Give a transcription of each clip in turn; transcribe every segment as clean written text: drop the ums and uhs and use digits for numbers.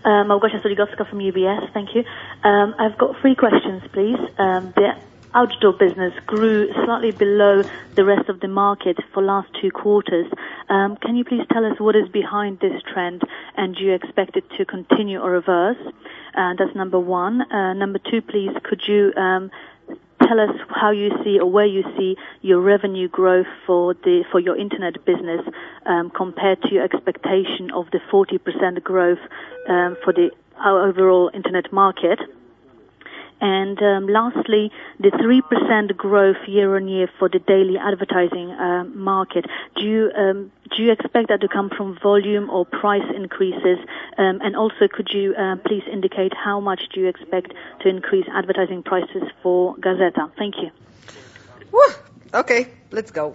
Małgosia Soligowska from UBS. Thank you. I've got 3 questions, please. The outdoor business grew slightly below the rest of the market for last 2 quarters. Can you please tell us what is behind this trend, and do you expect it to continue or reverse? That's number 1. Number 2, please, could you tell us how you see or where you see your revenue growth for your internet business compared to your expectation of the 40% growth for our overall internet market? And lastly, the 3% growth year on year for the daily advertising market. Do you expect that to come from volume or price increases? And also, could you please indicate how much do you expect to increase advertising prices for Gazeta? Thank you. Woo! Okay, let's go.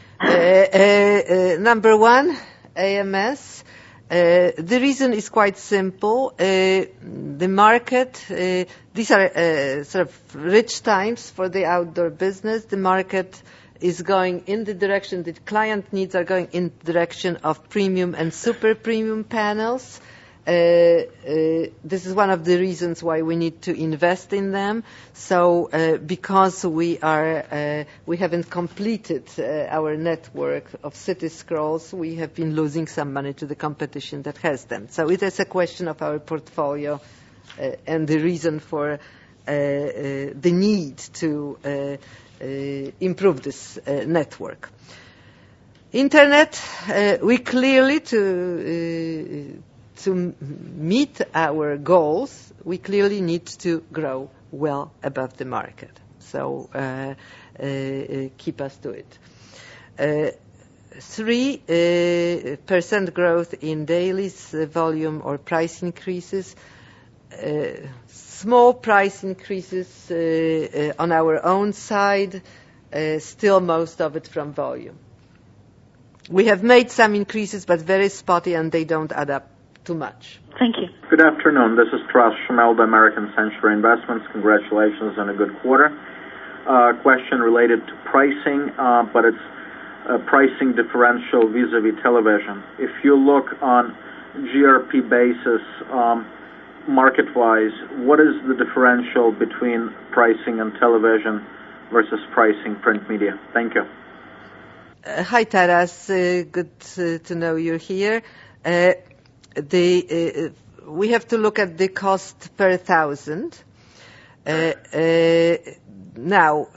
Number 1, AMS. The reason is quite simple. The market, these are sort of rich times for the outdoor business. The market is going in the direction, the client needs are going in the direction of premium and super premium panels. This is one of the reasons why we need to invest in them. So because we haven't completed our network of city scrolls, we have been losing some money to the competition that has them. So it is a question of our portfolio and the reason for the need to improve this network. Internet, we clearly to meet our goals, we clearly need to grow well above the market. So keep us to it. 3% growth in dailies, volume or price increases. Small price increases on our own side, still most of it from volume. We have made some increases, but very spotty, and they don't add up too much. Thank you. Good afternoon. This is Taras Shmuel, American Century Investments. Congratulations on a good quarter. Question related to pricing, but it's a pricing differential vis-a-vis television. If you look on GRP basis, market-wise, what is the differential between pricing on television versus pricing print media? Thank you. Hi, Taras. Good to know you're here. We have to look at the cost per thousand. Now,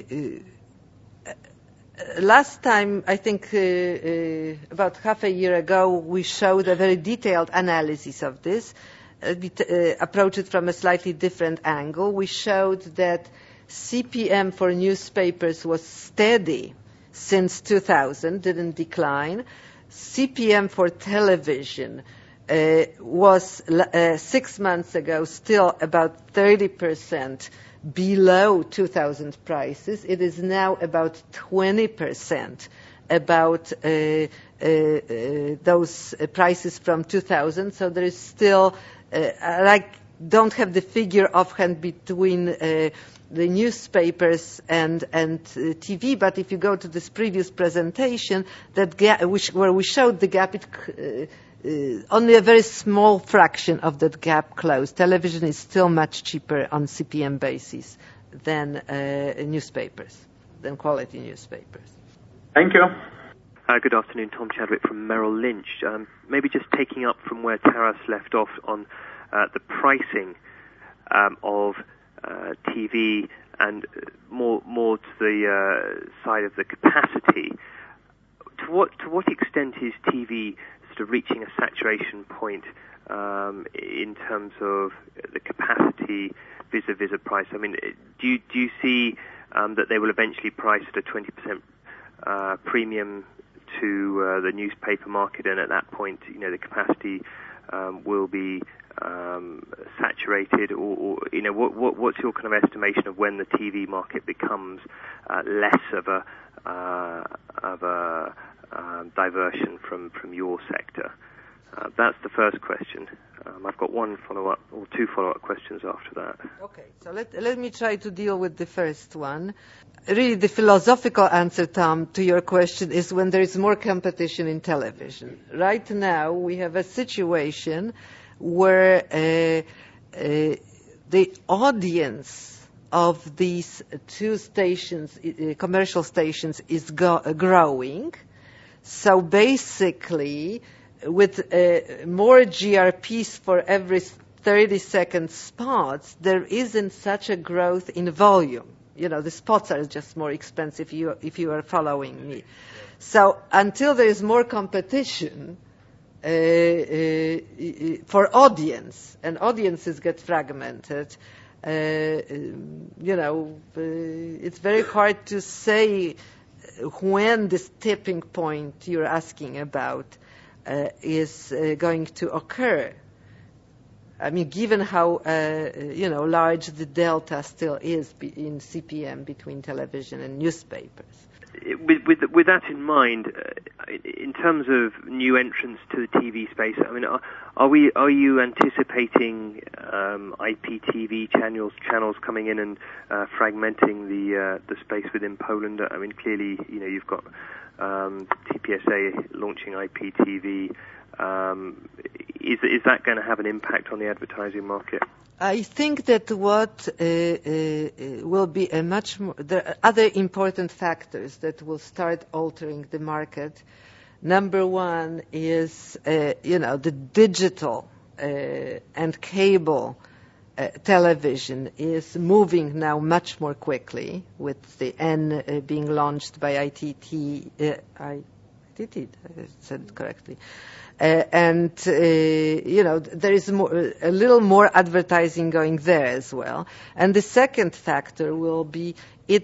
last time, I think about half a year ago, we showed a very detailed analysis of this. We approached it from a slightly different angle. We showed that CPM for newspapers was steady since 2000, didn't decline. CPM for television was 6 months ago still about 30% below 2000 prices. It is now about 20% about those prices from 2000. So there is still, don't have the figure offhand between the newspapers and TV, but if you go to this previous presentation, that gap, where we showed the gap, only a very small fraction of that gap closed. Television is still much cheaper on CPM basis than newspapers, than quality newspapers. Thank you. Good afternoon, Tom Chadwick from Merrill Lynch. Maybe just taking up from where Taras left off on the pricing of TV and more to the side of the capacity. To what extent is TV sort of reaching a saturation point in terms of the capacity vis-a-vis a price? I mean, do you see that they will eventually price at a 20% premium to the newspaper market, and at that point, the capacity will be saturated, or what's your kind of estimation of when the TV market becomes less of a diversion from your sector? That's the first question. I've got one follow-up or two follow-up questions after that. Okay, so let me try to deal with the first one. Really, the philosophical answer, Tom, to your question is when there is more competition in television. Right now, we have a situation where the audience of these two stations, commercial stations, is growing. So basically, with more GRPs for every 30-second spots, there isn't such a growth in volume. The spots are just more expensive if you are following me. So until there is more competition for audience, and audiences get fragmented, it's very hard to say when this tipping point you're asking about is going to occur. I mean, given how large the delta still is in CPM between television and newspapers. With that in mind, in terms of new entrants to the TV space, I mean, are you anticipating IPTV channels coming in and fragmenting the space within Poland? I mean, clearly, you've got TPSA launching IPTV. Is that going to have an impact on the advertising market? I think that what will be there are other important factors that will start altering the market. Number one is, the digital and cable television is moving now much more quickly, with the N being launched by ITT, I said it correctly. There is a little more advertising going there as well. And the second factor will be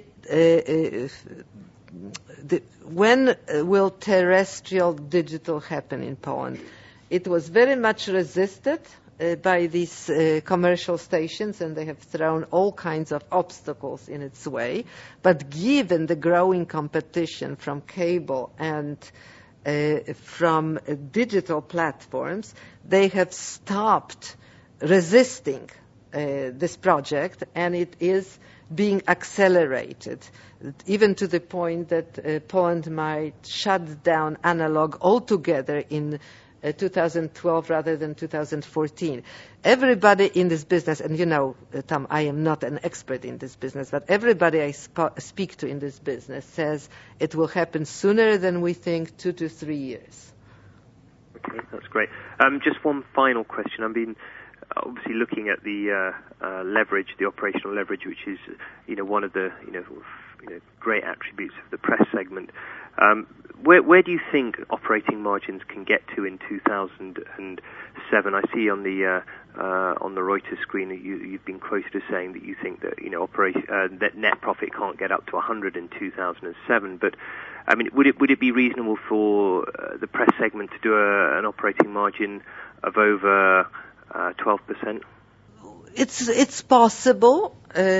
when will terrestrial digital happen in Poland? It was very much resisted by these commercial stations, and they have thrown all kinds of obstacles in its way. But given the growing competition from cable and from digital platforms, they have stopped resisting this project, and it is being accelerated, even to the point that Poland might shut down analog altogether in 2012 rather than 2014. Everybody in this business, and Tom, I am not an expert in this business, but everybody I speak to in this business says it will happen sooner than we think, 2 to 3 years. Okay, that's great. Just one final question. I've been obviously looking at the leverage, the operational leverage, which is one of the great attributes of the press segment. Where do you think operating margins can get to in 2007? I see on the Reuters screen that you've been quoted as saying that you think that that net profit can't get up to 100 in 2007. But I mean, would it be reasonable for the press segment to do an operating margin of over 12%? It's possible.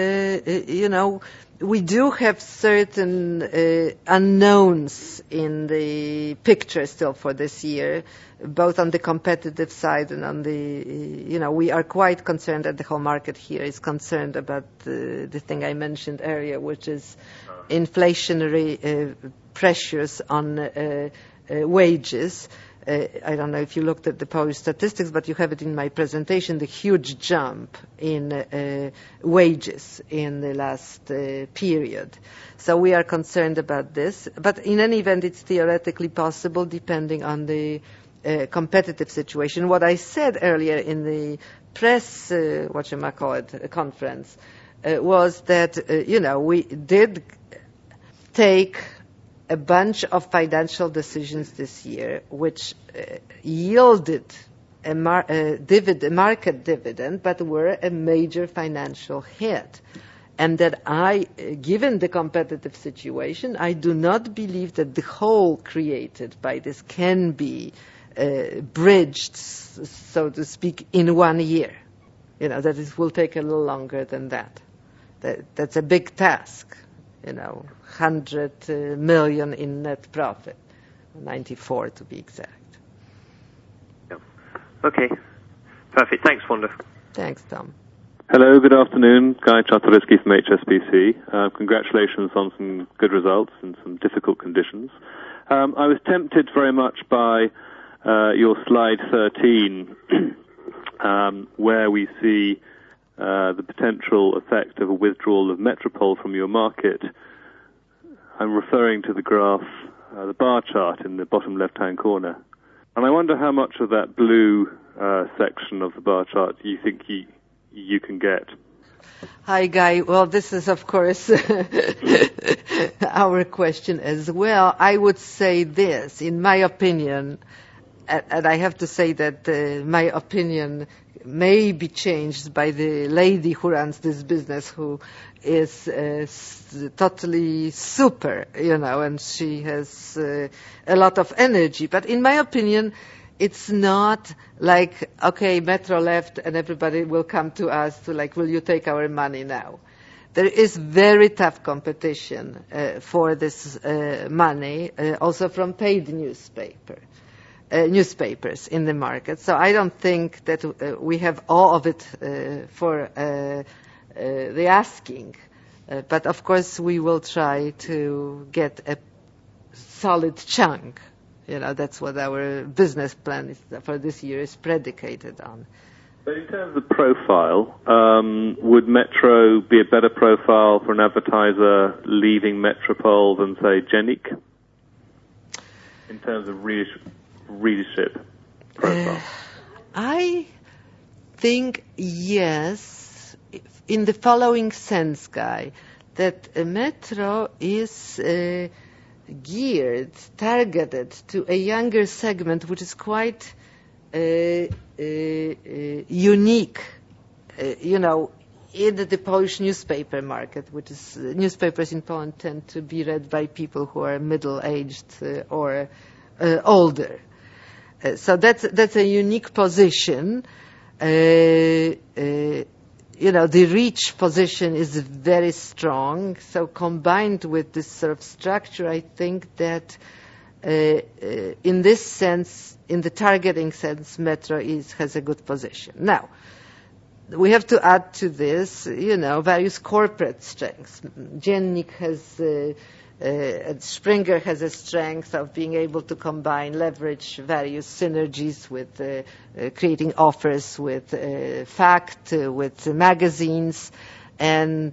We do have certain unknowns in the picture still for this year, both on the competitive side and on the, we are quite concerned that the whole market here is concerned about the thing I mentioned earlier, which is inflationary pressures on wages. I don't know if you looked at the Polish statistics, but you have it in my presentation, the huge jump in wages in the last period. So we are concerned about this. But in any event, it's theoretically possible depending on the competitive situation. What I said earlier in the press, conference, was that, we did take a bunch of financial decisions this year, which yielded a market dividend, but were a major financial hit. And that given the competitive situation, I do not believe that the hole created by this can be bridged, so to speak, in 1 year. That it will take a little longer than that. That's a big task. 100 million in net profit, 94 to be exact. Yeah. Okay, perfect. Thanks, Wanda. Thanks, Tom. Hello, good afternoon. Guy Czartoryski from HSBC. Congratulations on some good results in some difficult conditions. I was tempted very much by your slide 13 where we see the potential effect of a withdrawal of Metropole from your market. I'm referring to the graph, the bar chart in the bottom left-hand corner. And I wonder how much of that blue section of the bar chart you think you can get. Hi, Guy. Well, this is, of course, our question as well. I would say this, in my opinion, and I have to say that my opinion may be changed by the lady who runs this business, who is totally super, and she has a lot of energy. But in my opinion, it's not like, okay, Metro left and everybody will come to us to will you take our money now? There is very tough competition for this money, also from paid newspapers in the market. So I don't think that we have all of it for the asking. But of course we will try to get a solid chunk. That's what our business plan is for this year is predicated on. But in terms of profile, would Metro be a better profile for an advertiser leaving Metropole than, say, Genik? In terms of readership profile? I think yes, in the following sense, Guy, that Metro is targeted to a younger segment, which is quite unique, in the Polish newspaper market, which is newspapers in Poland tend to be read by people who are middle-aged or older. So that's a unique position. The reach position is very strong. So combined with this sort of structure, I think that in this sense, in the targeting sense, Metro has a good position. Now, we have to add to this, various corporate strengths. Dziennik has, Springer has a strength of being able to leverage various synergies with creating offers with Fact, with magazines, and,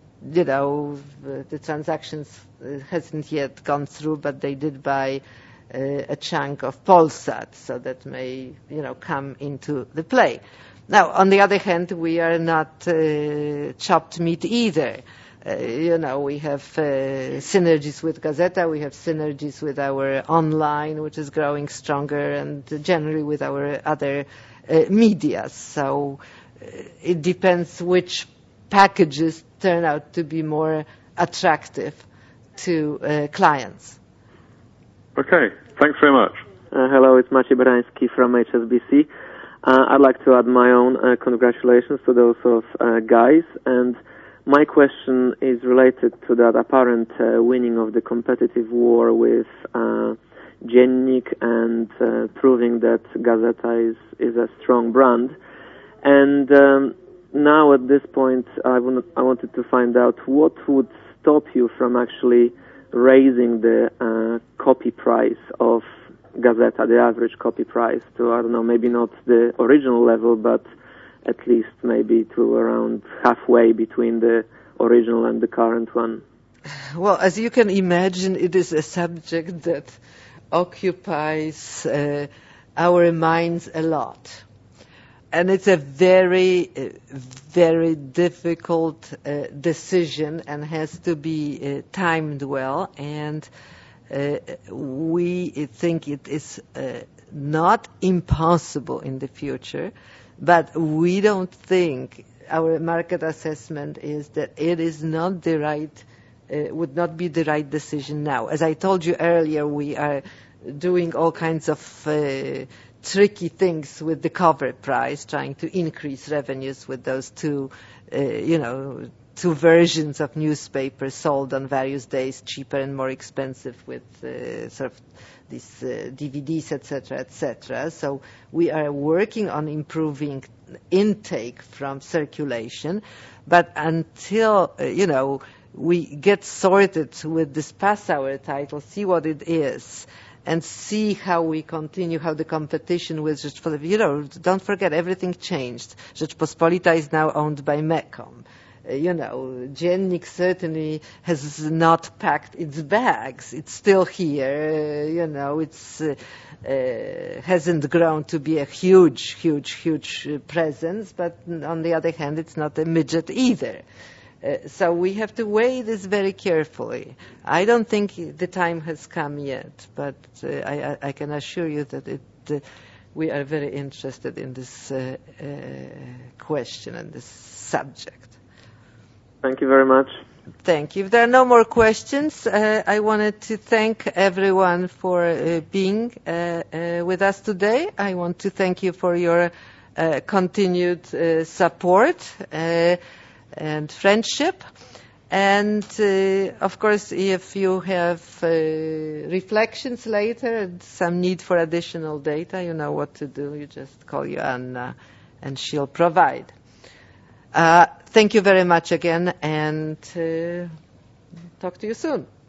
the transactions hasn't yet gone through, but they did buy a chunk of Polsat, so that may, come into the play. Now, on the other hand, we are not chopped meat either. We have synergies with Gazeta, we have synergies with our online, which is growing stronger, and generally with our other media. So it depends which packages turn out to be more attractive to clients. Okay, thanks very much. Hello, it's Maciej Barański from HSBC. I'd like to add my own congratulations to those of Guys, and my question is related to that apparent winning of the competitive war with Dziennik and proving that Gazeta is a strong brand. And now at this point, I wanted to find out what would stop you from actually raising the copy price of Gazeta, the average copy price, to, I don't know, maybe not the original level, but at least maybe to around halfway between the original and the current one. Well, as you can imagine, it is a subject that occupies our minds a lot. And it's a very, very difficult decision and has to be timed well. And we think it is not impossible in the future, but we don't think, our market assessment is that it is not the right, would not be the right decision now. As I told you earlier, we are doing all kinds of tricky things with the cover price, trying to increase revenues with those two versions of newspapers sold on various days, cheaper and more expensive, with sort of these DVDs, etc., etc. So we are working on improving intake from circulation, but until we get sorted with this Passauer title, see what it is, and see how we continue, how the competition with Rzeczpospolita, don't forget, everything changed. Rzeczpospolita is now owned by Mecom. Dziennik certainly has not packed its bags. It's still here. It's hasn't grown to be a huge presence, but on the other hand, it's not a midget either. So we have to weigh this very carefully. I don't think the time has come yet, but I can assure you that we are very interested in this question and this subject. Thank you very much. Thank you. If there are no more questions, I wanted to thank everyone for being with us today. I want to thank you for your continued support and friendship. And, of course, if you have reflections later and some need for additional data, you know what to do. You just call Joanna and she'll provide. Thank you very much again, and talk to you soon.